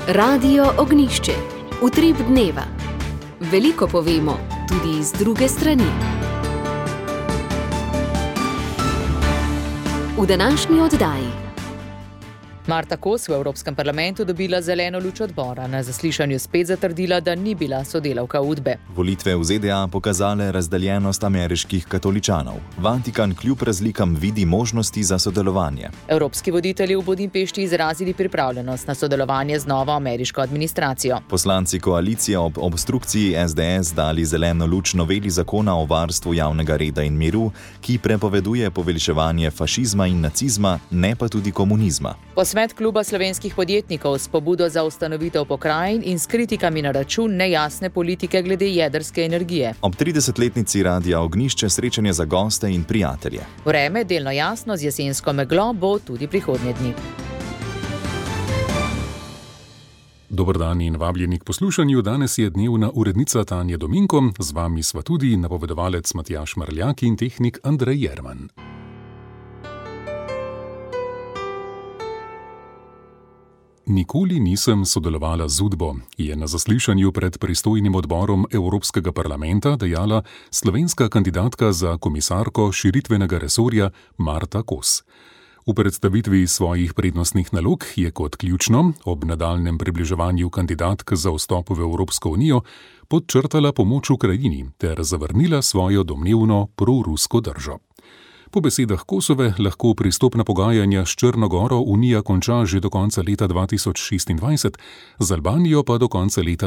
Radio Ognjišče. Utrip dneva. Veliko povemo, tudi iz druge strani. V današnji oddaji. Marta Kos v Evropskem parlamentu dobila zeleno luč odbora. Na zaslišanju spet zatrdila, da ni bila sodelavka Udbe. Volitve v ZDA pokazale razdeljenost ameriških katoličanov. Vatikan kljub razlikam vidi možnosti za sodelovanje. Evropski voditelji v Budimpešti izrazili pripravljenost na sodelovanje z novo ameriško administracijo. Poslanci koalicije ob obstrukciji SDS dali zeleno luč noveli zakona o varstvu javnega reda in miru, ki prepoveduje poveličevanje fašizma in nacizma, ne pa tudi komunizma. Posvet kluba slovenskih podjetnikov s pobudo za ustanovitev pokrajin in s kritikami na račun nejasne politike glede jedrske energije. Ob 30-letnici Radia Ognjišče srečanje za goste in prijatelje. Vreme, delno jasno z jesensko meglo, bo tudi prihodnje dni. Dober dan in vabljeni k poslušanju. Danes je dnevna urednica Tanja Dominko, z vami sva tudi napovedovalec Matjaž Marljak in tehnik Andrej Jerman. Nikoli nisem sodelovala z Udbo, je na zaslišanju pred pristojnim odborom Evropskega parlamenta dejala slovenska kandidatka za komisarko širitvenega resorja Marta Kos. V predstavitvi svojih prednostnih nalog je kot ključno ob nadaljnjem približevanju kandidatk za vstop v Evropsko unijo podčrtala pomoč Ukrajini ter zavrnila svojo domnevno prorusko držo. Po besedah Kosove lahko pristopna pogajanja s Črno Goro Unija konča že do konca leta 2026, z Albanijo pa do konca leta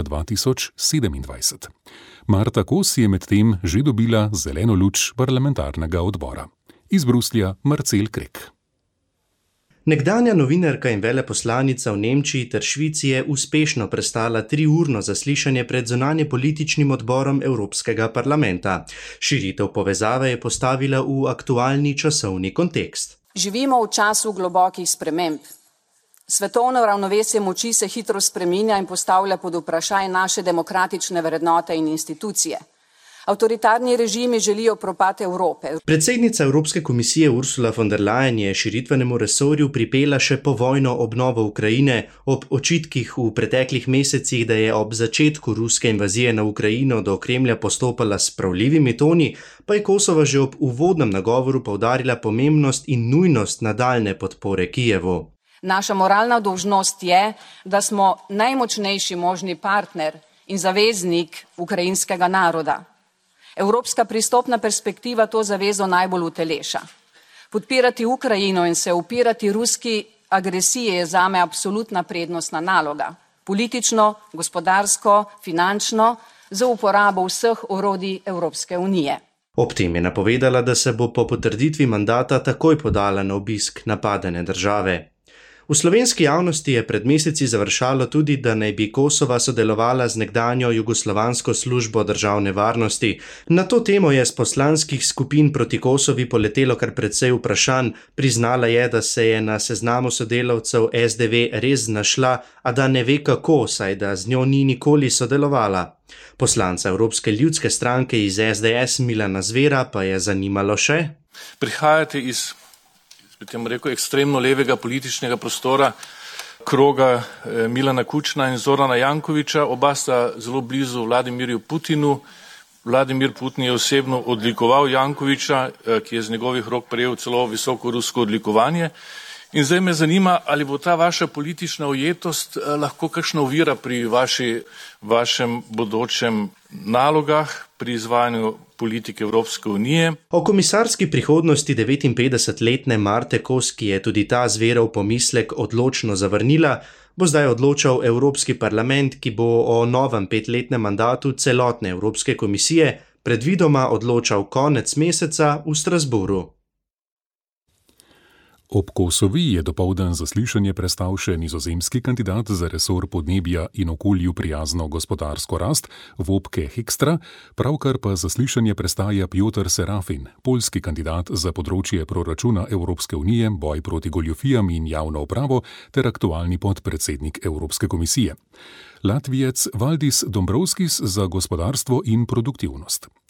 2027. Marta Kos je medtem že dobila zeleno luč parlamentarnega odbora. Iz Bruslja Marcel Krek. Nekdanja novinarka in veleposlanica v Nemčiji ter Švici je uspešno prestala 3-urno zaslišanje pred zunanjepolitičnim odborom Evropskega parlamenta. Širitev povezave je postavila v aktualni časovni kontekst. Živimo v času globokih sprememb. Svetovno ravnovesje moči se hitro spreminja in postavlja pod vprašaj naše demokratične vrednote in institucije. Avtoritarni režimi želijo propad Evrope. Predsednica Evropske komisije Ursula von der Leyen je širitvenemu resorju pripela še povojno obnovo Ukrajine ob očitkih v preteklih mesecih, da je ob začetku ruske invazije na Ukrajino do Kremlja postopala s pravljivimi toni, pa je Kosova že ob uvodnem nagovoru poudarila pomembnost in nujnost nadaljne podpore Kijevu. Naša moralna dolžnost je, da smo najmočnejši možni partner in zaveznik ukrajinskega naroda. Evropska pristopna perspektiva to zavezo najbolj uteleša. Podpirati Ukrajino in se upirati ruski agresiji je zame absolutna prednostna naloga. Politično, gospodarsko, finančno, za uporabo vseh orodij Evropske unije. Ob tem je napovedala, da se bo po potrditvi mandata takoj podala na obisk napadene države. V slovenski javnosti je pred meseci završalo tudi, da naj bi Kosova sodelovala z nekdanjo jugoslovansko službo državne varnosti. Na to temo je z poslanskih skupin proti Kosovi poletelo kar precej vprašanj. Priznala je, da se je na seznamu sodelavcev SDV res znašla, a da ne ve kako, saj da z njo ni nikoli sodelovala. Poslanca Evropske ljudske stranke iz SDS Milana Zvera pa je zanimalo še. Prihajate iz ekstremno levega političnega prostora, kroga Milana Kučna in Zorana Jankovića. Oba sta zelo blizu Vladimirju Putinu. Vladimir Putin je osebno odlikoval Jankovića, ki je z njegovih rok prejel celo visoko rusko odlikovanje. In zdaj me zanima, ali bo ta vaša politična ujetost lahko kakšna ovira pri vašem bodočem nalogah, pri izvajanju politike Evropske unije. O komisarski prihodnosti 59-letne Marte Kos, ki je tudi ta Zverov pomislek odločno zavrnila, bo zdaj odločal Evropski parlament, ki bo o novem 5-letnem mandatu celotne Evropske komisije predvidoma odločal konec meseca v Strasbourgu. Ob Kosovi je dopoldan zaslišanje prestal še nizozemski kandidat za resor podnebja in okolju prijazno gospodarsko rast Wopke Hoekstra, pravkar pa zaslišanje prestaja Piotr Serafin, poljski kandidat za področje proračuna Evropske unije, boj proti goljufijam in javno upravo ter aktualni podpredsednik Evropske komisije. Latvijec Valdis Dombrovskis za gospodarstvo in produktivnost.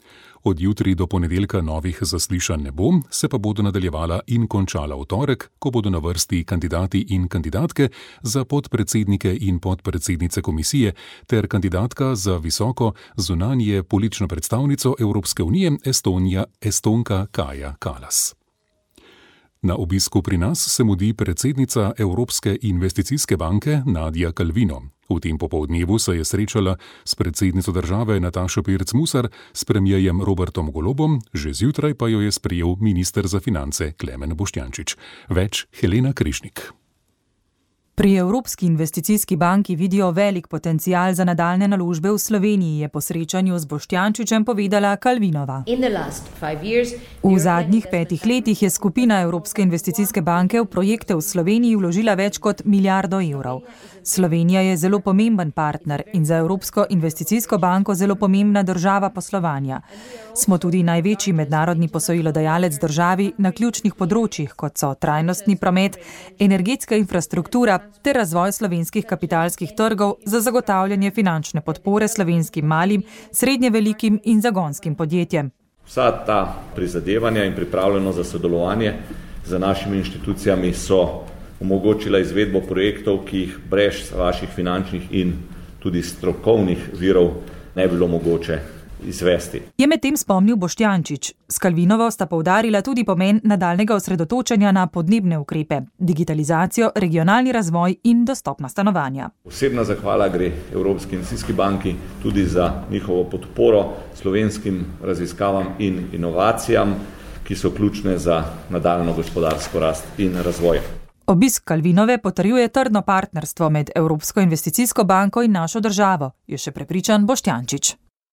Od jutri do ponedeljka novih zaslišanj ne bo, se pa bodo nadaljevala in končala v torek, ko bodo na vrsti kandidati in kandidatke za podpredsednike in podpredsednice komisije ter kandidatka za visoko zunanje politično predstavnico Evropske unije Estonka Kaja Kallas. Na obisku pri nas se mudi predsednica Evropske investicijske banke Nadia Calvino. V tem popoldnevu se je srečala s predsednico države Natašo Pirc Musar, s premierjem Robertom Golobom, že zjutraj pa jo je sprejel minister za finance Klemen Boštjančič. Več Helena Krišnik. Pri Evropski investicijski banki vidijo velik potencial za nadaljne naložbe v Sloveniji, je po srečanju z Boštjančičem povedala Calvinova. V zadnjih 5 letih je skupina Evropske investicijske banke v projekte v Sloveniji vložila več kot 1 milijardo evrov. Slovenija je zelo pomemben partner in za Evropsko investicijsko banko zelo pomembna država poslovanja. Smo tudi največji mednarodni posojilodajalec državi na ključnih področjih, kot so trajnostni promet, energetska infrastruktura ter razvoj slovenskih kapitalskih trgov za zagotavljanje finančne podpore slovenskim malim, srednje velikim in zagonskim podjetjem. Vsa ta prizadevanja in pripravljenost za sodelovanje z našimi inštitucijami so omogočila izvedbo projektov, ki jih brez vaših finančnih in tudi strokovnih virov ne bi bilo mogoče izvesti. Je med tem spomnil Boštjančič. S Calvinovo sta poudarila tudi pomen nadaljnega osredotočanja na podnebne ukrepe, digitalizacijo, regionalni razvoj in dostopna stanovanja. Posebna zahvala gre Evropski investicijski banki tudi za njihovo podporo slovenskim raziskavam in inovacijam, ki so ključne za nadaljno gospodarsko rast in razvoj. Obisk Calvinove potrjuje trdno partnerstvo med Evropsko investicijsko banko in našo državo, je še prepričan Boštjančič.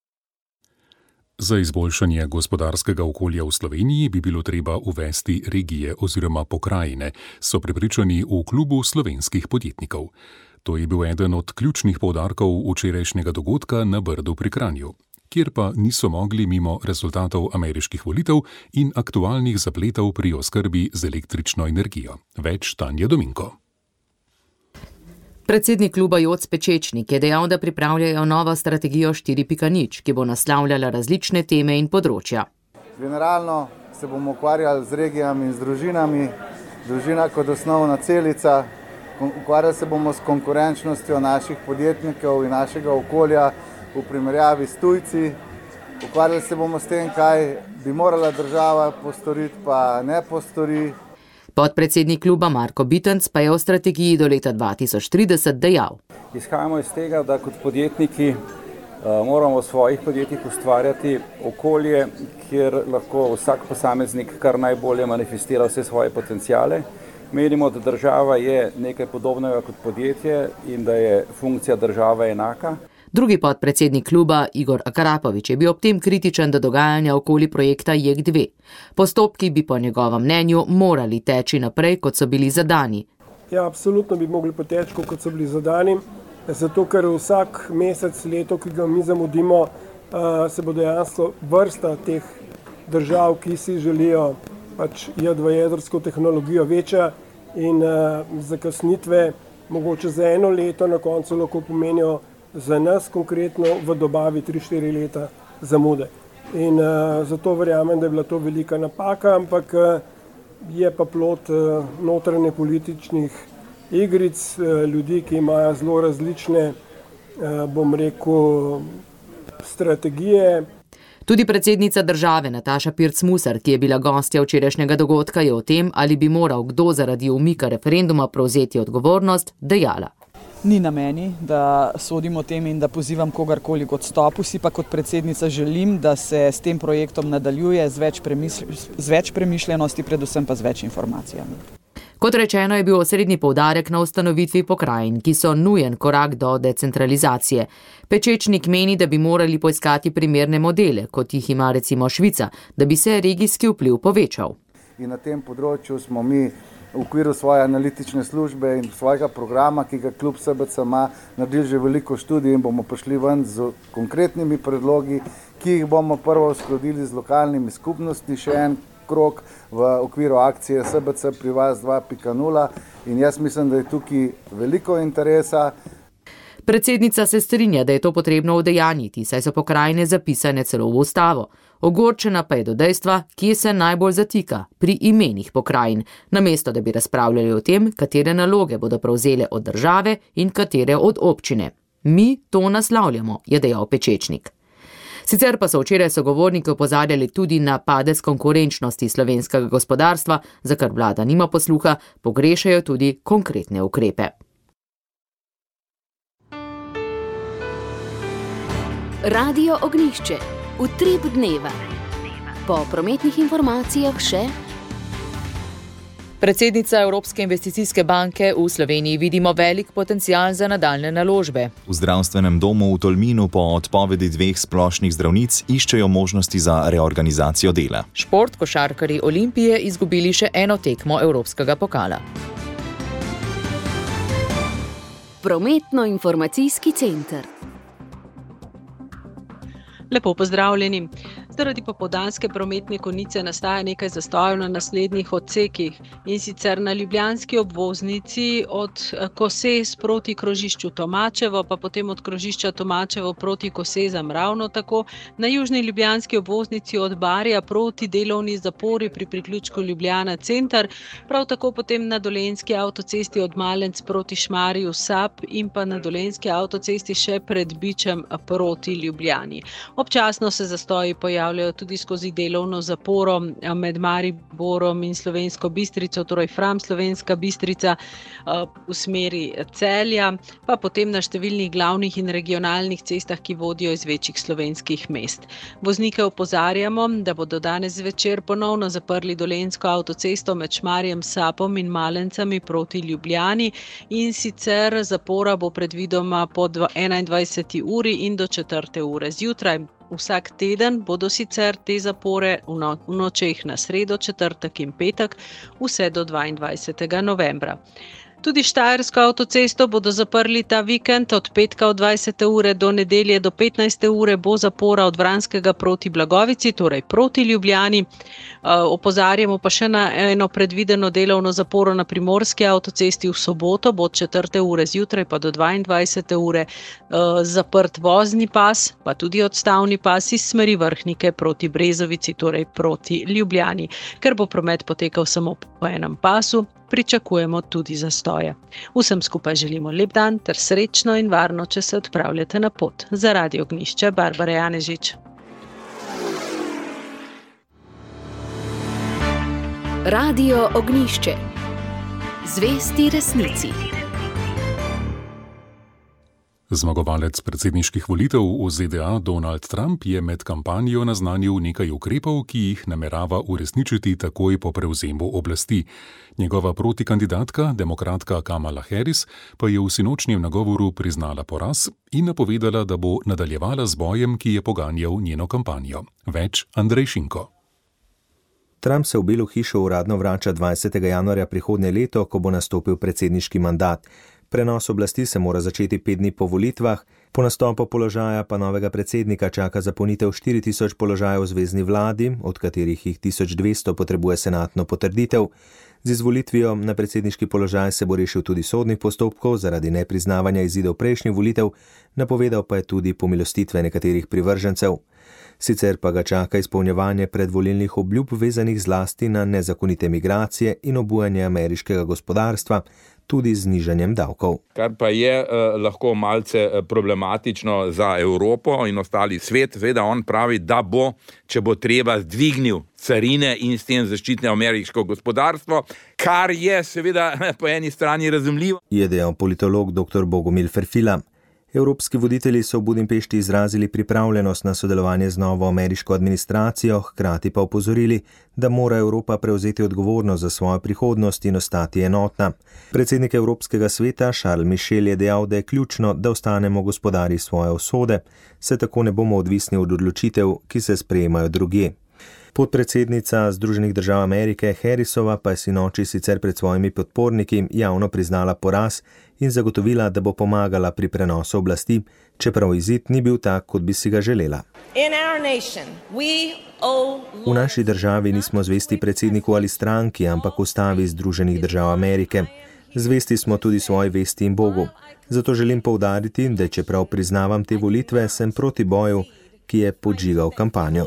Za izboljšanje gospodarskega okolja v Sloveniji bi bilo treba uvesti regije oziroma pokrajine, so prepričani v klubu slovenskih podjetnikov. To je bil eden od ključnih poudarkov včerajšnjega dogodka na Brdu pri Kranju, kjer pa niso mogli mimo rezultatov ameriških volitev in aktualnih zapletov pri oskrbi z električno energijo. Več Tanja Dominko. Predsednik kluba Joc Pečečnik je dejal, da pripravljajo novo strategijo 4.0, ki bo naslavljala različne teme in področja. Generalno se bomo ukvarjali z regijami in z družinami, družina kot osnovna celica, ukvarjali se bomo s konkurenčnostjo naših podjetnikov in našega okolja v primerjavi s tujci, ukvarjali se bomo s tem, kaj bi morala država postoriti, pa ne postori. Podpredsednik kluba Marko Bitenc pa je o strategiji do leta 2030 dejal. Izhajamo iz tega, da kot podjetniki moramo v svojih podjetjih ustvarjati okolje, kjer lahko vsak posameznik kar najbolje manifestira vse svoje potencijale. Menimo, da država je nekaj podobnega kot podjetje in da je funkcija države enaka. Drugi podpredsednik kluba, Igor Akarapovič, je bil ob tem kritičen do dogajanja okoli projekta JEK2. Postopki bi po njegovem mnenju morali teči naprej, kot so bili zadani. Ja, absolutno bi mogli poteči, kot so bili zadani, zato ker vsak mesec, leto, ki ga mi zamudimo, se bo dejansko vrsta teh držav, ki si želijo v jedrsko tehnologijo večja in zakasnitve mogoče za 1 leto na koncu lahko pomenijo za nas konkretno v dobavi 3-4 leta zamude. In zato verjamem, da je bila to velika napaka, ampak je pa plod notranje političnih igric, ljudi, ki imajo zelo različne, strategije. Tudi predsednica države Nataša Pirc Musar, ki je bila gostja včerajšnjega dogodka, je o tem, ali bi moral kdo zaradi umika referenduma prevzeti odgovornost, dejala. Ni na meni, da sodim o tem in da pozivam kogarkoli k odstopu, si pa kot predsednica želim, da se s tem projektom nadaljuje z več premišljenosti, predvsem pa z več informacijami. Kot rečeno, je bil osrednji poudarek na ustanovitvi pokrajin, ki so nujen korak do decentralizacije. Pečečnik meni, da bi morali poiskati primerne modele, kot jih ima recimo Švica, da bi se regijski vpliv povečal. In na tem področju smo mi v okviru svoje analitične službe in svojega programa, ki ga klub SBC ima, naredili že veliko študij in bomo prišli ven z konkretnimi predlogi, ki jih bomo prvo uskladili z lokalnimi skupnostmi, še en krok v okviru akcije SBC pri vas 2.0 in jaz mislim, da je tukaj veliko interesa. Predsednica se strinja, da je to potrebno udejanjiti, saj so pokrajine zapisane celo v ustavo. Ogorčena pa je do dejstva, kje se najbolj zatika, pri imenih pokrajin, namesto da bi razpravljali o tem, katere naloge bodo prevzele od države in katere od občine. Mi to naslavljamo, je dejal Pečečnik. Sicer pa so včeraj sogovorniki opozarjali tudi na padec konkurenčnosti slovenskega gospodarstva, za kar vlada nima posluha, pogrešajo tudi konkretne ukrepe. Radio Ognjišče. Utrip dneva. Po prometnih informacijah še. Predsednica Evropske investicijske banke: v Sloveniji vidimo velik potencial za nadaljne naložbe. V zdravstvenem domu v Tolminu po odpovedi 2 splošnih zdravnic iščejo možnosti za reorganizacijo dela. Šport, košarkarji Olimpije izgubili še eno tekmo Evropskega pokala. Prometno-informacijski center. Lepo pozdravljeni. Zaradi popoldanske prometne konice nastaja nekaj zastojev na naslednjih odsekih, in sicer na ljubljanski obvoznici od Kosez proti krožišču Tomačevo, pa potem od krožišča Tomačevo proti Kosezam ravno tako, na južni ljubljanski obvoznici od Barja proti delovni zapori pri priključku Ljubljana center, prav tako potem na dolenjski avtocesti od Malenc proti Šmarju Sap in pa na dolenjski avtocesti še pred Bičem proti Ljubljani. Občasno se zastoji pojavljajo tudi skozi delovno zaporo med Mariborom in Slovensko Bistrico, torej Fram Slovenska Bistrica v smeri Celja, pa potem na številnih glavnih in regionalnih cestah, ki vodijo iz večjih slovenskih mest. Voznike opozarjamo, da bodo danes zvečer ponovno zaprli dolenjsko avtocesto med Šmarjem Sapom in Malencami proti Ljubljani, in sicer zapora bo predvidoma po 21. uri in do 4. ure zjutraj. Vsak teden bodo sicer te zapore v nočeh na sredo, četrtek in petek, vse do 22. novembra. Tudi Štajersko avtocesto bodo zaprli ta vikend, od petka od 20. ure do nedelje do 15. ure bo zapora od Vranskega proti Blagovici, torej proti Ljubljani. Opozarjamo pa še na eno predvideno delovno zaporo na Primorski avtocesti v soboto, bo od 4. ure zjutraj pa do 22. ure zaprt vozni pas, pa tudi odstavni pas iz smeri Vrhnike proti Brezovici, torej proti Ljubljani. Ker bo promet potekal samo po enem pasu, pričakujemo tudi zastoje. Vsem skupaj želimo lep dan ter srečno in varno, če se odpravljate na pot. Za Radio Ognjišče, Barbara Janežič. Radio Ognjišče. Zvesti resnici. Zmagovalec predsedniških volitev v ZDA Donald Trump je med kampanjo naznanil nekaj ukrepov, ki jih namerava uresničiti takoj po prevzemu oblasti. Njegova protikandidatka, demokratka Kamala Harris, pa je v sinočnjem nagovoru priznala poraz in napovedala, da bo nadaljevala z bojem, ki je poganjal njeno kampanjo. Več Andrej Šinko. Trump se v Belo hišo uradno vrača 20. januarja prihodnje leto, ko bo nastopil predsedniški mandat. Prenos oblasti se mora začeti 5 dni po volitvah, po nastopu položaja pa novega predsednika čaka zapolnitev 4000 položajev v zvezni vladi, od katerih jih 1200 potrebuje senatno potrditev. Z izvolitvijo na predsedniški položaj se bo rešil tudi sodnih postopkov zaradi nepriznavanja izidov prejšnjih volitev, napovedal pa je tudi pomilostitve nekaterih privržencev. Sicer pa ga čaka izpolnjevanje predvolilnih obljub vezanih zlasti na nezakonite migracije in obujanje ameriškega gospodarstva, tudi z znižanjem davkov. Kar pa je lahko malce problematično za Evropo in ostali svet, seveda on pravi, da bo, če bo treba, dvignil carine in s tem zaščitne ameriško gospodarstvo, kar je seveda po eni strani razumljivo. Je dejal politolog dr. Bogomil Ferfila. Evropski voditelji so v Budimpešti izrazili pripravljenost na sodelovanje z novo ameriško administracijo, hkrati pa opozorili, da mora Evropa prevzeti odgovornost za svojo prihodnost in ostati enotna. Predsednik Evropskega sveta Charles Michel je dejal, da je ključno, da ostanemo gospodarji svoje usode, se tako ne bomo odvisni od odločitev, ki se sprejemajo drugje. Podpredsednica Združenih držav Amerike Harrisova pa je sinoči sicer pred svojimi podporniki javno priznala poraz in zagotovila, da bo pomagala pri prenosu oblasti, čeprav izid ni bil tak, kot bi si ga želela. V naši državi nismo zvesti predsedniku ali stranki, ampak ustavi Združenih držav Amerike. Zvesti smo tudi svoji vesti in Bogu. Zato želim poudariti, da čeprav priznavam te volitve, sem proti boju, ki je podžigal kampanjo.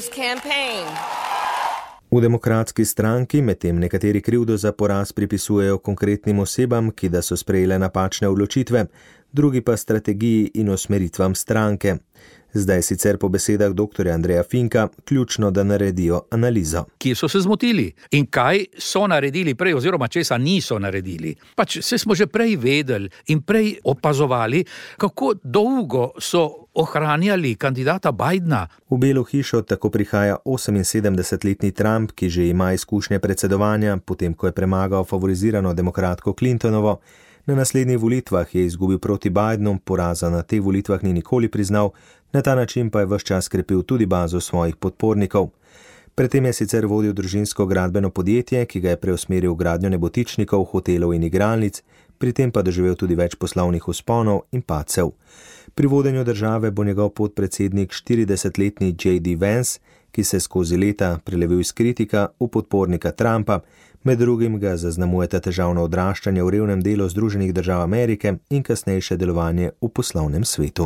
V Demokratski stranki medtem nekateri krivdo za poraz pripisujejo konkretnim osebam, ki da so sprejele napačne odločitve, drugi pa strategiji in usmeritvam stranke. Zdaj sicer po besedah dr. Andreja Finka ključno, da naredijo analizo. Kje so se zmotili in kaj so naredili prej oziroma česa niso naredili. Pač se smo že prej vedeli in prej opazovali, kako dolgo so ohranjali kandidata Bidena. V Belo hišo tako prihaja 78-letni Trump, ki že ima izkušnje predsedovanja, potem ko je premagal favorizirano demokratko Clintonovo. Na naslednjih volitvah je izgubil proti Bidenu, poraza na teh volitvah ni nikoli priznal, na ta način pa je ves čas krepil tudi bazo svojih podpornikov. Predtem je sicer vodil družinsko gradbeno podjetje, ki ga je preusmeril v gradnjo nebotičnikov, hotelov in igralnic, pri tem pa doživel tudi več poslovnih vzponov in padcev. Pri vodenju države bo njegov podpredsednik 40-letni J.D. Vance, ki se skozi leta prelevil iz kritika v podpornika Trumpa, med drugim ga zaznamujeta težavno odraščanje v revnem delu Združenih držav Amerike in kasnejše delovanje v poslovnem svetu.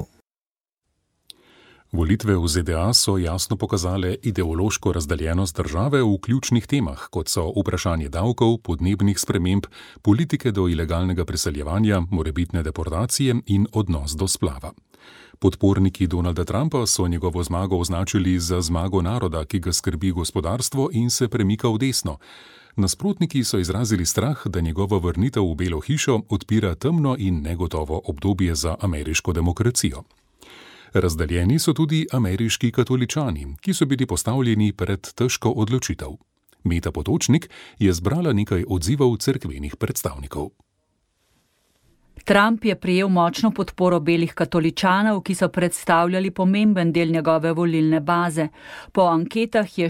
Volitve v ZDA so jasno pokazale ideološko razdeljenost države v ključnih temah, kot so vprašanje davkov, podnebnih sprememb, politike do ilegalnega preseljevanja, morebitne deportacije in odnos do splava. Podporniki Donalda Trumpa so njegovo zmago označili za zmago naroda, ki ga skrbi gospodarstvo in se premika v desno. Nasprotniki so izrazili strah, da njegova vrnitev v Belo hišo odpira temno in negotovo obdobje za ameriško demokracijo. Razdeljeni so tudi ameriški katoličani, ki so bili postavljeni pred težko odločitev. Meta Potočnik je zbrala nekaj odzivov cerkvenih predstavnikov. Trump je prejel močno podporo belih katoličanov, ki so predstavljali pomemben del njegove volilne baze. Po anketah je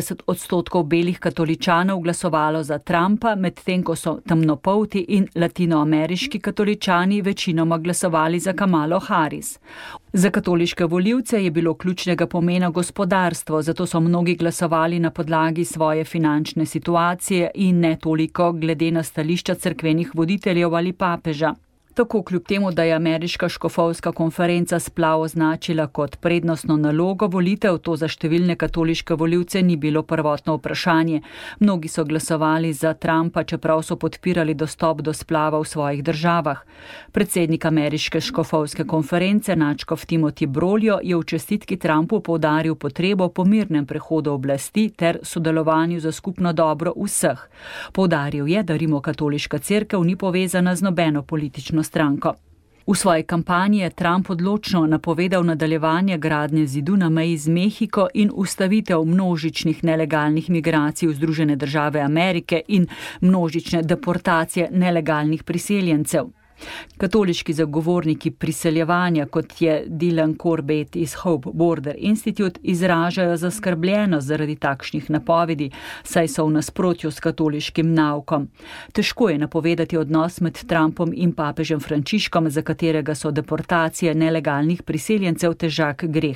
60% belih katoličanov glasovalo za Trumpa, medtem ko so temnopolti in latinoameriški katoličani večinoma glasovali za Kamalo Harris. Za katoliške volivce je bilo ključnega pomena gospodarstvo, zato so mnogi glasovali na podlagi svoje finančne situacije in ne toliko glede na stališča cerkvenih voditeljev ali papeža. Tako kljub temu, da je ameriška škofovska konferenca splav označila kot prednostno nalogo volitev, to za številne katoliške volivce ni bilo prvotno vprašanje. Mnogi so glasovali za Trumpa, čeprav so podpirali dostop do splava v svojih državah. Predsednik ameriške škofovske konference, nadškof Timothy Brolio, je v čestitki Trumpu poudaril potrebo po mirnem prehodu oblasti ter sodelovanju za skupno dobro vseh. Poudaril je, da rimokatoliška cerkev ni povezana z nobeno politično stranko. V svoji kampanji je Trump odločno napovedal nadaljevanje gradnje zidu na meji z Mehiko in ustavitev množičnih nelegalnih migracij v Združene države Amerike in množične deportacije nelegalnih priseljencev. Katoliški zagovorniki priseljevanja, kot je Dylan Corbett iz Hope Border Institute, izražajo zaskrbljenost zaradi takšnih napovedi, saj so v nasprotju s katoliškim naukom. Težko je napovedati odnos med Trumpom in papežem Frančiškom, za katerega so deportacije nelegalnih priseljencev težak greh.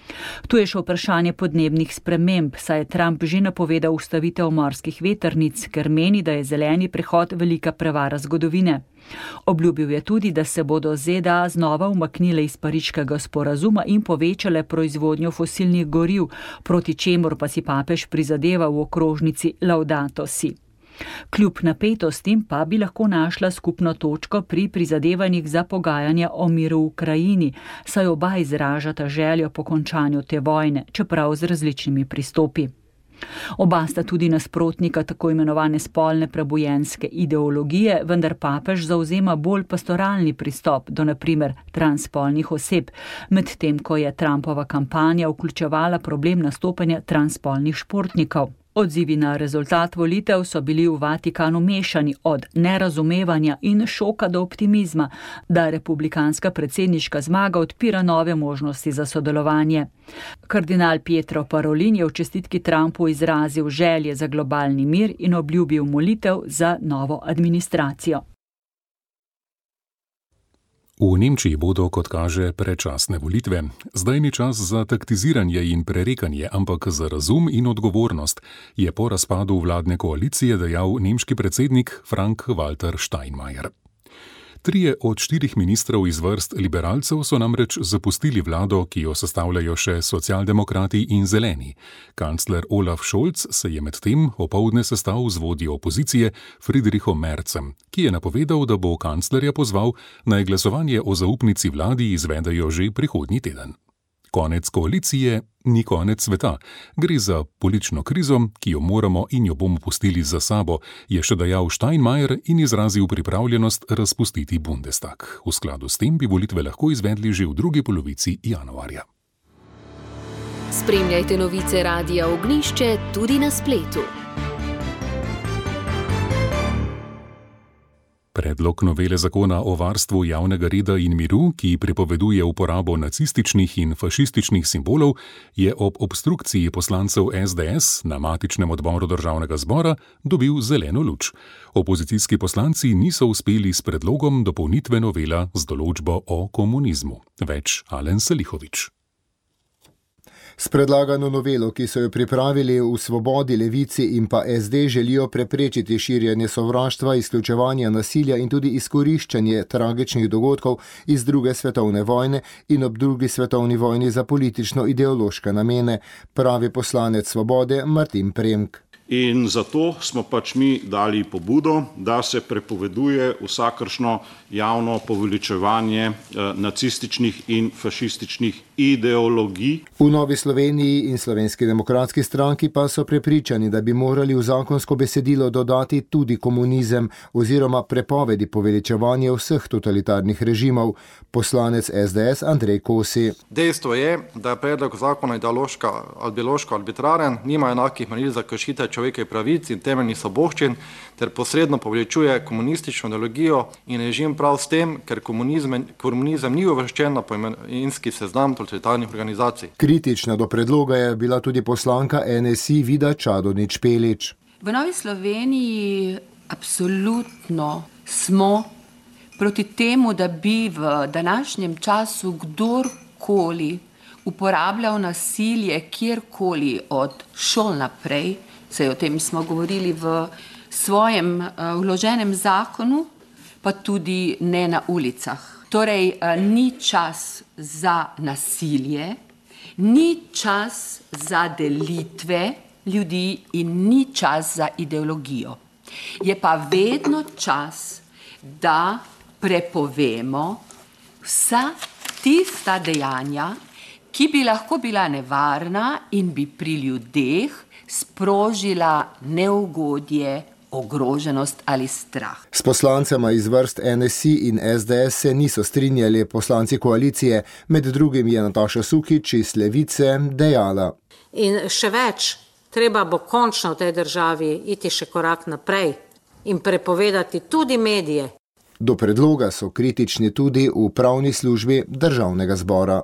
Tu je še vprašanje podnebnih sprememb, saj je Trump že napovedal ustavitev morskih vetrnic, ker meni, da je zeleni prehod velika prevara zgodovine. Obljubil je tudi, da se bodo ZDA znova umaknile iz pariškega sporazuma in povečale proizvodnjo fosilnih goriv, proti čemur pa si papež prizadeva v okrožnici Laudato Si. Kljub napetostim pa bi lahko našla skupno točko pri prizadevanjih za pogajanja o miru v Ukrajini, saj oba izražata željo po končanju te vojne, čeprav z različnimi pristopi. Oba sta tudi nasprotnika tako imenovane spolne prebujenske ideologije, vendar papež zavzema bolj pastoralni pristop do na primer transspolnih oseb, medtem ko je Trumpova kampanja vključevala problem nastopanja transspolnih športnikov. Odzivi na rezultat volitev so bili v Vatikanu mešani od nerazumevanja in šoka do optimizma, da republikanska predsedniška zmaga odpira nove možnosti za sodelovanje. Kardinal Pietro Parolin je v čestitki Trumpu izrazil želje za globalni mir in obljubil molitev za novo administracijo. V Nemčiji bodo, kot kaže, predčasne volitve. Zdaj ni čas za taktiziranje in prerekanje, ampak za razum in odgovornost, je po razpadu vladne koalicije dejal nemški predsednik Frank-Walter Steinmeier. 3 od 4 ministrov iz vrst liberalcev so namreč zapustili vlado, ki jo sestavljajo še socialdemokrati in zeleni. Kancler Olaf Scholz se je medtem opoldne sestal z vodjo opozicije Friedrichom Merzem, ki je napovedal, da bo kanclerja pozval, naj glasovanje o zaupnici vladi izvedejo že prihodnji teden. Konec koalicije ni konec sveta. Gre za politično krizo, ki jo moramo in jo bomo pustili za sabo, je še dejal Steinmeier in izrazil pripravljenost razpustiti Bundestag. V skladu s tem bi volitve lahko izvedli že v drugi polovici januarja. Spremljajte novice Radia Ognjišče tudi na spletu. Predlog novele zakona o varstvu javnega reda in miru, ki prepoveduje uporabo nacističnih in fašističnih simbolov, je ob obstrukciji poslancev SDS na matičnem odboru državnega zbora dobil zeleno luč. Opozicijski poslanci niso uspeli s predlogom dopolnitve novela z določbo o komunizmu. Več Alen Salihovič. S predlagano novelo, ki so jo pripravili v Svobodi, Levici in pa SD, želijo preprečiti širjenje sovraštva, izključevanja nasilja in tudi izkoriščanje tragičnih dogodkov iz 2. svetovne vojne in ob 2. svetovni vojni za politično-ideološke namene, pravi poslanec Svobode Martin Premk. In zato smo pač mi dali pobudo, da se prepoveduje vsakršno javno poveličevanje nacističnih in fašističnih ideologij. V Novi Sloveniji in Slovenski demokratski stranki pa so prepričani, da bi morali v zakonsko besedilo dodati tudi komunizem oziroma prepovedi poveličevanja vseh totalitarnih režimov. Poslanec SDS Andrej Kosi. Dejstvo je, da je predlog zakona ideološko arbitraren, nima enakih meril za kršitev človekovih pravic in temeljnih svoboščin ter posredno poveličuje komunistično ideologijo in režim prav s tem, ker komunizem ni uvrščen na poimenski seznam totalitarnih organizacij. Kritična do predloga je bila tudi poslanka NSI Vida Čadonič Špelič. V Novi Sloveniji absolutno smo proti temu, da bi v današnjem času kdorkoli uporabljal nasilje kjerkoli od šol naprej, saj o tem smo govorili v svojem vloženem zakonu, pa tudi ne na ulicah. Torej, ni čas za nasilje, ni čas za delitve ljudi in ni čas za ideologijo. Je pa vedno čas, da prepovemo vsa tista dejanja, ki bi lahko bila nevarna in bi pri ljudeh sprožila neugodje, ogroženost ali strah. S poslancema iz vrst NSI in SDS se niso strinjali poslanci koalicije, med drugim je Nataša Sukič iz Levice dejala. In še več, treba bo končno v tej državi iti še korak naprej in prepovedati tudi medije. Do predloga so kritični tudi v pravni službi Državnega zbora.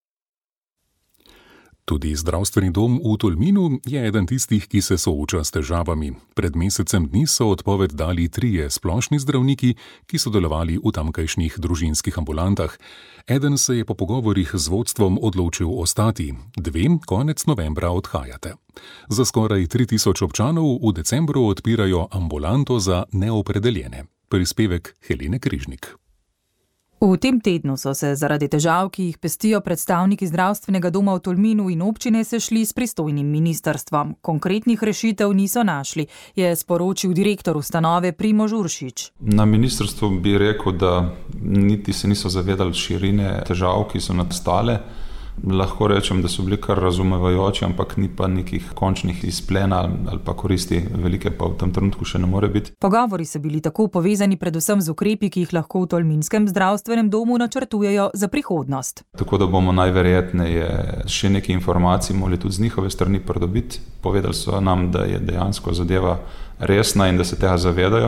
Tudi zdravstveni dom v Tolminu je eden tistih, ki se sooča s težavami. Pred mesecem dni so odpoved dali 3 splošni zdravniki, ki so delovali v tamkajšnjih družinskih ambulantah. Eden se je po pogovorih z vodstvom odločil ostati, 2 konec novembra odhajate. Za skoraj 3000 občanov v decembru odpirajo ambulanto za neopredeljene. Prispevek Helene Križnik. V tem tednu so se zaradi težav, ki jih pestijo predstavniki zdravstvenega doma v Tolminu in občine, sešli s pristojnim ministrstvom. Konkretnih rešitev niso našli, je sporočil direktor ustanove Primož Uršič. Na ministrstvu bi rekel, da niti se niso zavedali širine težav, ki so nastale. Lahko rečem, da so bili kar razumevajoči, ampak ni pa nekih končnih izplena ali pa koristi velike, pa v tem trenutku še ne more biti. Pogovori so bili tako povezani predvsem z ukrepi, ki jih lahko v tolminskem zdravstvenem domu načrtujejo za prihodnost. Tako da bomo najverjetneje še nekaj informacij morali tudi z njihove strani pridobiti. Povedali so nam, da je dejansko zadeva resna in da se tega zavedajo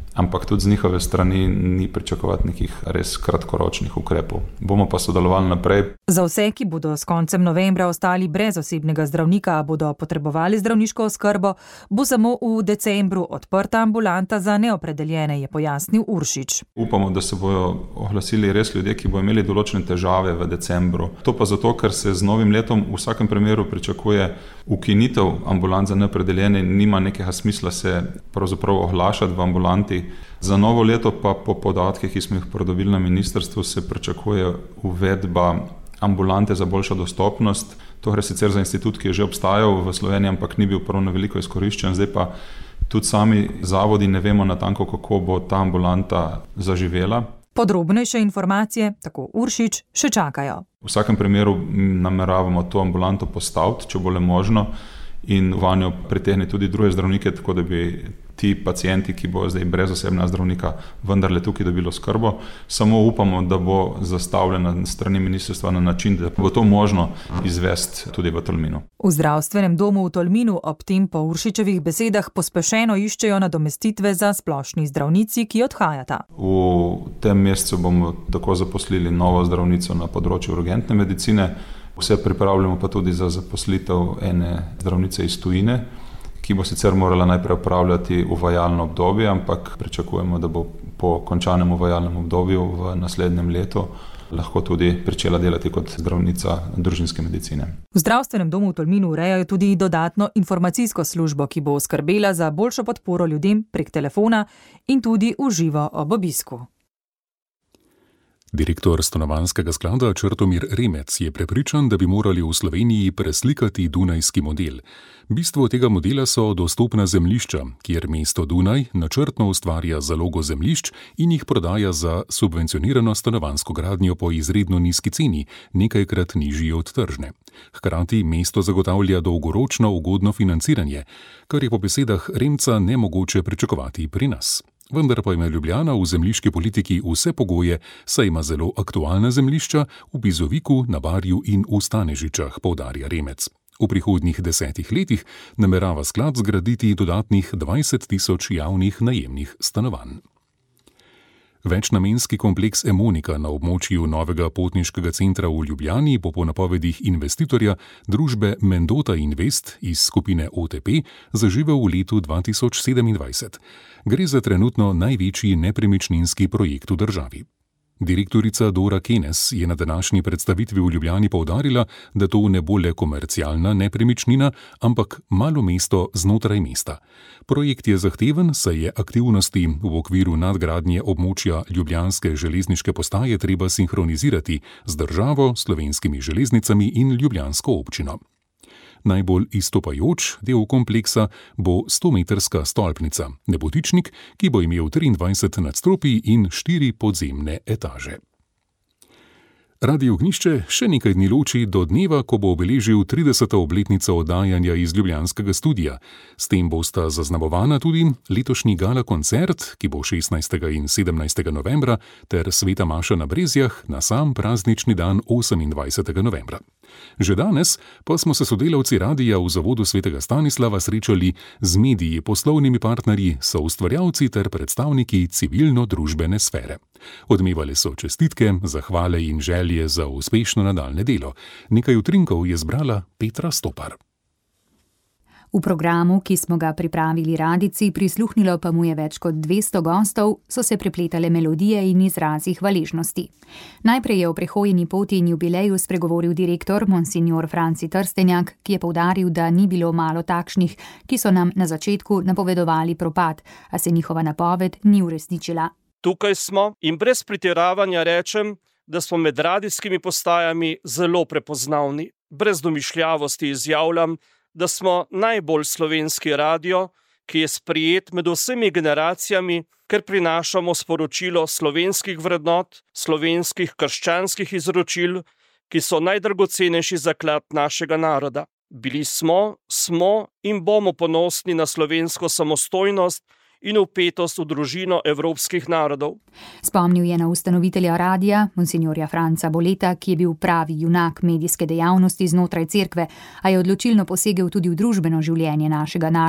ampak tudi z njihove strani ni pričakovati nekih res kratkoročnih ukrepov. Bomo pa sodelovali naprej. Za vse, ki bodo s koncem novembra ostali brez osebnega zdravnika, bodo potrebovali zdravniško oskrbo, bo samo v decembru odprta ambulanta za neopredeljene, je pojasnil Uršič. Upamo, da se bodo oglasili res ljudje, ki bodo imeli določene težave v decembru. To pa zato, ker se z novim letom v vsakem primeru pričakuje ukinitev ambulant za neopredeljene, nima nekega smisla se pravzaprav oglašati v ambulanti. Za novo leto pa po podatkih, ki smo jih pridobili na ministrstvu, se pričakuje uvedba ambulante za boljšo dostopnost. To gre sicer za institut, ki je že obstajal v Sloveniji, ampak ni bil prav na veliko izkoriščen. Zdaj pa tudi sami zavodi ne vemo natanko, kako bo ta ambulanta zaživela. Podrobnejše informacije, tako Uršič, še čakajo. V vsakem primeru nameravamo to ambulanto postaviti, če bo le možno, in vanjo pritegniti tudi druge zdravnike, tako da bi ti pacienti, ki bodo zdaj brez osebnega zdravnika, vendarle tukaj dobili oskrbo. Samo upamo, da bo zastavljena strani ministrstva na način, da bo to možno izvesti tudi v Tolminu. V zdravstvenem domu v Tolminu ob tem po Uršičevih besedah pospešeno iščejo nadomestitve za splošni zdravnici, ki odhajata. V tem mesecu bomo tako zaposlili novo zdravnico na področju urgentne medicine. Vse pripravljamo pa tudi za zaposlitev ene zdravnice iz tujine, ki bo sicer morala najprej opravljati uvajalno obdobje, ampak pričakujemo, da bo po končanem uvajalnem obdobju v naslednjem letu lahko tudi pričela delati kot zdravnica družinske medicine. V zdravstvenem domu v Tolminu urejajo tudi dodatno informacijsko službo, ki bo skrbela za boljšo podporo ljudem prek telefona in tudi v živo ob obisku. Direktor Stanovanjskega sklada Črtomir Remec je prepričan, da bi morali v Sloveniji preslikati dunajski model. Bistvo tega modela so dostopna zemljišča, kjer mesto Dunaj načrtno ustvarja zalogo zemljišč in jih prodaja za subvencionirano stanovanjsko gradnjo po izredno nizki ceni, nekajkrat nižji od tržne. Hkrati mesto zagotavlja dolgoročno ugodno financiranje, kar je po besedah Remca nemogoče pričakovati pri nas. Vendar pa ima Ljubljana v zemljiški politiki vse pogoje, saj ima zelo aktualna zemljišča v Bizoviku, na Barju in v Stanežičah, poudarja Remec. V prihodnjih 10 letih namerava sklad zgraditi dodatnih 20 000 javnih najemnih stanovanj. Večnamenski kompleks Emonika na območju novega potniškega centra v Ljubljani bo po napovedih investitorja družbe Mendota Invest iz skupine OTP zaživel v letu 2027. Gre za trenutno največji nepremičninski projekt v državi. Direktorica Dora Kenes je na današnji predstavitvi v Ljubljani poudarila, da to ne bo le komercialna nepremičnina, ampak malo mesto znotraj mesta. Projekt je zahteven, saj je aktivnosti v okviru nadgradnje območja ljubljanske železniške postaje treba sinhronizirati z državo, slovenskimi železnicami in ljubljansko občino. Najbolj izstopajoč del kompleksa bo 100-metrska stolpnica, nebotičnik, ki bo imel 23 nadstropij in 4 podzemne etaže. Radio Ognjišče še nekaj dni loči do dneva, ko bo obeležil 30. obletnico oddajanja iz ljubljanskega studia. S tem bosta zaznamovana tudi letošnji gala koncert, ki bo 16. in 17. novembra, ter sveta maša na Brezjah na sam praznični dan 28. novembra. Že danes pa smo se sodelavci radia v zavodu svetega Stanislava srečali z mediji, poslovnimi partnerji, soustvarjalci ter predstavniki civilno-družbene sfere. Odmevali so čestitke, zahvale in želje za uspešno nadaljne delo. Nekaj utrinkov je zbrala Petra Stopar. V programu, ki smo ga pripravili radijci, prisluhnilo pa mu je več kot 200 gostov, so se prepletale melodije in izrazi hvaležnosti. Najprej je o prehojeni poti in jubileju spregovoril direktor monsignor Franci Trstenjak, ki je poudaril, da ni bilo malo takšnih, ki so nam na začetku napovedovali propad, a se njihova napoved ni uresničila. Tukaj smo in brez pretiravanja rečem, da smo med radijskimi postajami zelo prepoznavni. Brez domišljavosti izjavljam, da smo najbolj slovenski radio, ki je sprejet med vsemi generacijami, ker prinašamo sporočilo slovenskih vrednot, slovenskih krščanskih izročil, ki so najdragocenejši zaklad našega naroda. Bili smo in bomo ponosni na slovensko samostojnost in vpetost v družino evropskih narodov. Spomnil je na ustanovitelja radia, monsignorja Franca Boleta, ki je bil pravi junak medijske dejavnosti znotraj cerkve, a je odločilno posegel tudi v družbeno življenje našega naroda.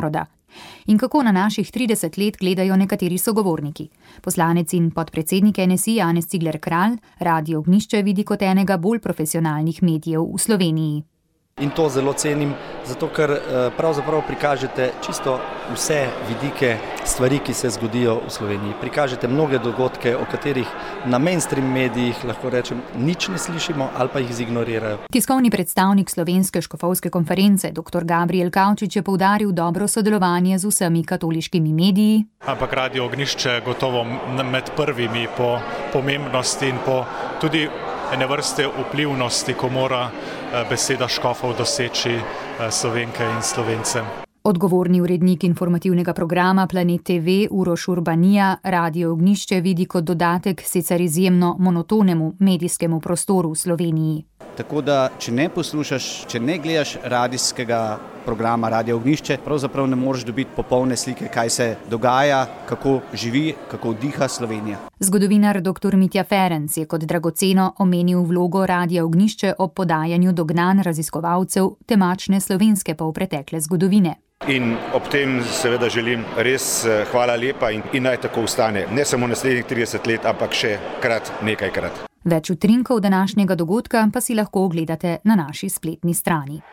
In kako na naših 30 let gledajo nekateri sogovorniki. Poslanec in podpredsednik NSI Janez Cigler Kralj Radio Ognjišče vidi kot enega bolj profesionalnih medijev v Sloveniji. In to zelo cenim, zato ker pravzaprav prikažete čisto vse vidike stvari, ki se zgodijo v Sloveniji. Prikažete mnoge dogodke, o katerih na mainstream medijih, lahko rečem, nič ne slišimo ali pa jih zignorirajo. Tiskovni predstavnik Slovenske škofovske konference dr. Gabriel Kavčič je poudaril dobro sodelovanje z vsemi katoliškimi mediji. Ampak Radio Ognjišče gotovo med prvimi po pomembnosti in po tudi ene vrste vplivnosti, ko mora beseda škofov doseči Slovenke in Slovence. Odgovorni urednik informativnega programa Planet TV Uroš Urbanija Radio Ognjišče vidi kot dodatek sicer izjemno monotonemu medijskemu prostoru v Sloveniji. Tako da, če ne poslušaš, če ne gledaš radijskega programa Radio Ognjišče, pravzaprav ne moreš dobiti popolne slike, kaj se dogaja, kako živi, kako diha Slovenija. Zgodovinar dr. Mitja Ferenc je kot dragoceno omenil vlogo Radia Ognjišče ob podajanju dognanj raziskovalcev temačne slovenske polpretekle zgodovine. In ob tem seveda želim res hvala lepa in naj tako ostane. Ne samo naslednjih 30 let, ampak še nekajkrat. Več utrinkov današnjega dogodka pa si lahko ogledate na naši spletni strani.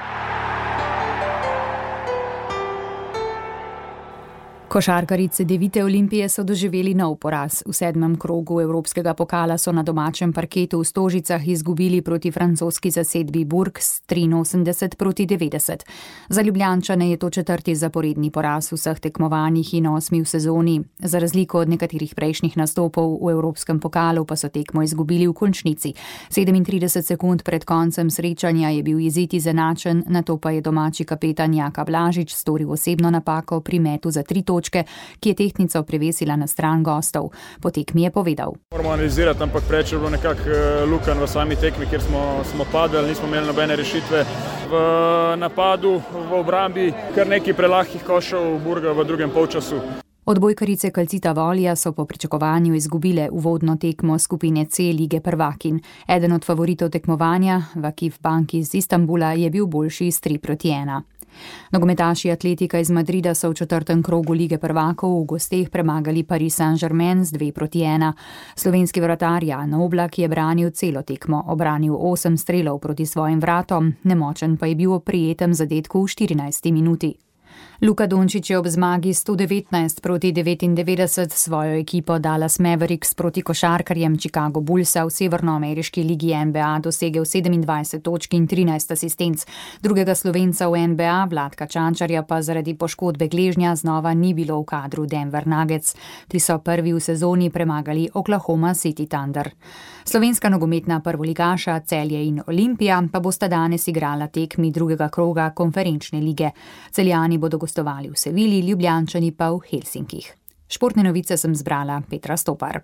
Košarkarji Cedevite Olimpije so doživeli nov poraz. V 7. krogu evropskega pokala so na domačem parketu v Stožicah izgubili proti francoski zasedbi Burg s 83-90. Za Ljubljančane je to 4. zaporedni poraz v vseh tekmovanjih in 8. v sezoni. Za razliko od nekaterih prejšnjih nastopov v evropskem pokalu pa so tekmo izgubili v končnici. 37 sekund pred koncem srečanja je bil izid izenačen, nato pa je domači kapetan Jaka Blažič storil osebno napako pri metu za 3 točke, ki je tehtnico prevesila na stran gostov. Po tekmi je povedal. Moramo analizirati, ampak preveč je bilo nekako lukenj v sami tekmi, kjer smo padali, nismo imeli nobene rešitve. V napadu, v obrambi, kar nekaj prelahkih košev Burga v drugem polčasu. Odbojkarice Calcita Volija so po pričakovanju izgubile uvodno tekmo skupine C lige prvakinj. Eden od favoritov tekmovanja, Vakif Bank iz Istanbula, je bil boljši s 3-1. Nogometaši Atletika iz Madrida so v 4. krogu lige prvakov v gosteh premagali Paris Saint-Germain z 2-1. Slovenski vratar Jan Oblak je branil celo tekmo, obranil 8 strelov proti svojim vratom, nemočen pa je bil ob prijetem zadetku v 14. minuti. Luka Dončić je ob zmagi 119-99 svojo ekipo Dallas Mavericks proti košarkarjem Chicago Bullsa v severnoameriški ligi NBA dosegel 27 točk in 13 asistenc. Drugega Slovenca v NBA, Vladka Čančarja, pa zaradi poškodbe gležnja znova ni bilo v kadru Denver Nuggets. Ti so prvi v sezoni premagali Oklahoma City Thunder. Slovenska nogometna prvoligaša Celje in Olimpija pa bosta danes igrala tekmi drugega kroga konferenčne lige. Celjani bodo gostovali v Sevilji, Ljubljančani pa v Helsinkih. Športne novice sem zbrala Petra Stopar.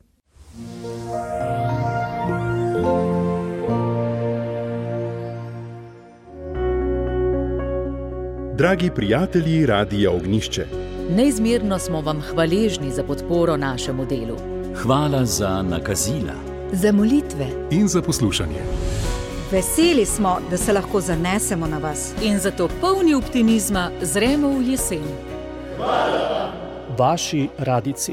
Dragi prijatelji Radia Ognjišče, neizmerno smo vam hvaležni za podporo našemu delu. Hvala za nakazila, za molitve in za poslušanje. Veseli smo, da se lahko zanesemo na vas. In zato polni optimizma zremo v jesen. Hvala. Vaši radijci.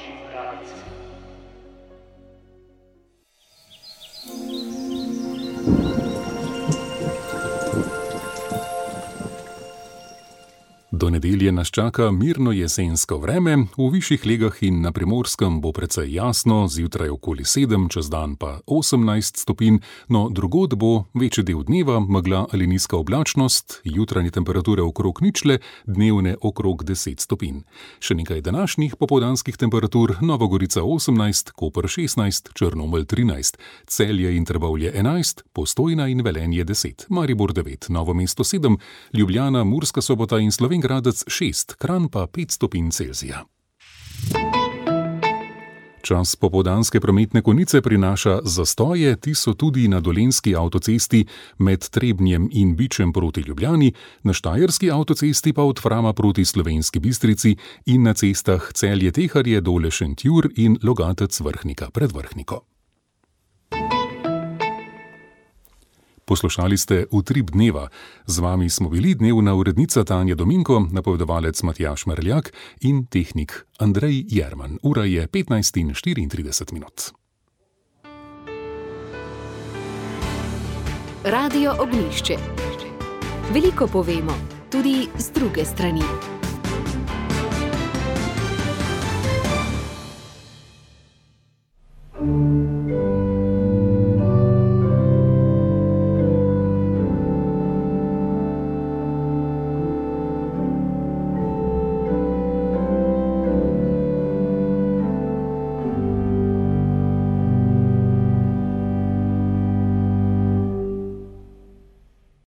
Do nedelje nas čaka mirno jesensko vreme, v višjih legah in na Primorskem bo precej jasno, zjutraj okoli 7, čez dan pa 18 stopinj, no drugod bo večji del dneva megla ali nizka oblačnost, jutranje temperature okrog ničle, dnevne okrog 10 stopinj. Še nekaj današnjih popoldanskih temperatur: Nova Gorica 18, Koper 16, Črnomelj 13, Celje in Trbovlje 11, Postojna in Velenje 10, Maribor 9, Novo mesto 7, Ljubljana, Murska Sobota in Slovenj Gradec 6, Kranj pa 5 stopinj Celzija. Čas popoldanske prometne konice prinaša zastoje, ti so tudi na Dolenjski avtocesti med Trebnjem in Bičem proti Ljubljani, na Štajerski avtocesti pa od Frama proti Slovenski Bistrici in na cestah Celje-Teharje, Dole-Šentjur in Logatec-Vrhnika pred Vrhniko. Poslušali ste Utrip dneva. Z vami smo bili dnevna urednica Tanja Dominko, napovedovalec Matjaž Merljak in tehnik Andrej Jerman. Ura je 15:34. Radio Ognjišče. Veliko povemo, tudi z druge strani.